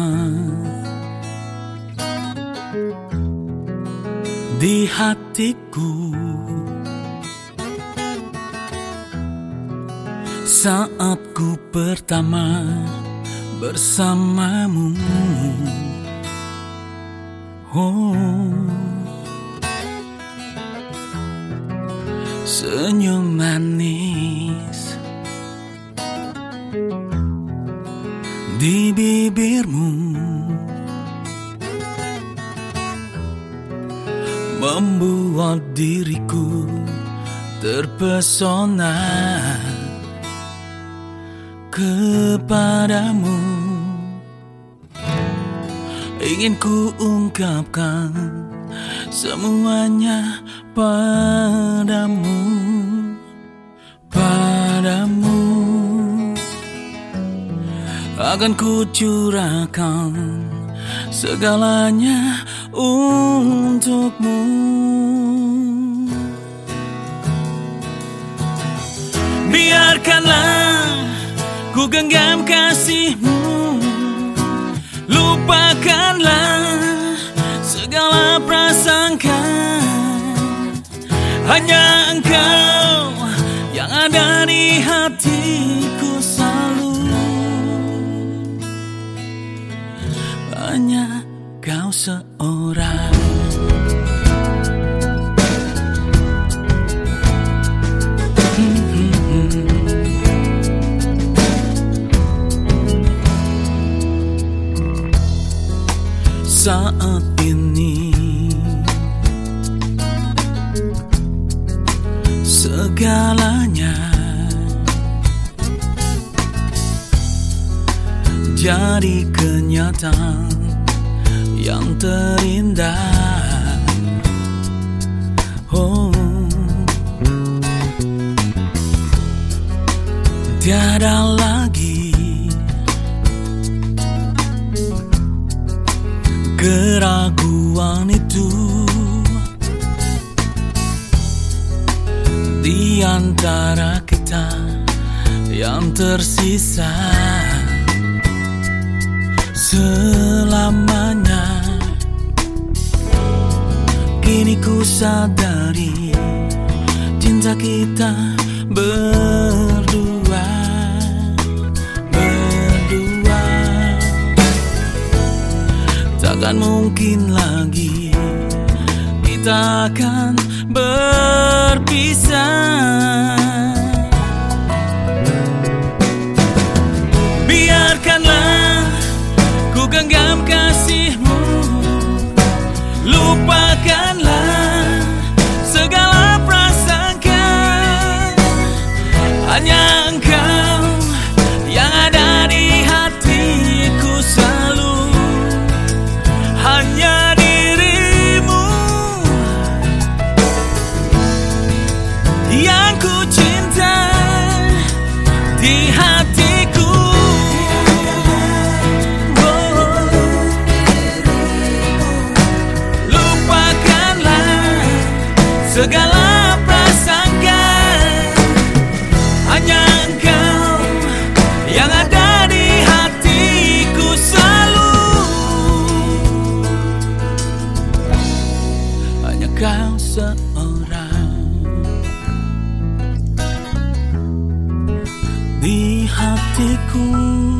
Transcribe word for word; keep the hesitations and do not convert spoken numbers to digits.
di hatiku saat ku pertama bersamamu. Oh, senyum manis di bibirmu membuat diriku terpesona kepadamu. Ingin ku ungkapkan semuanya padamu, padamu. Akan ku curahkan segalanya untukmu. Biarkanlah ku genggam kasihmu, lupakanlah segala prasangka. Hanya engkau yang ada di hatiku selalu. Hanya kau seorang. Saat ini segalanya jadi kenyataan yang terindah. Oh, tiada lagi keraguan itu di antara kita yang tersisa selamanya. Kini ku sadari cinta kita berdua, berdua takkan mungkin lagi kita akan berpisah. Biarkanlah ku genggam kasihmu, lupakanlah segala prasangka. Hanya engkau yang ada di hatiku selalu. Hanya dirimu yang ku cinta di hatiku. Segala prasangka, hanya engkau yang ada di hatiku selalu. Hanya kau seorang di hatiku.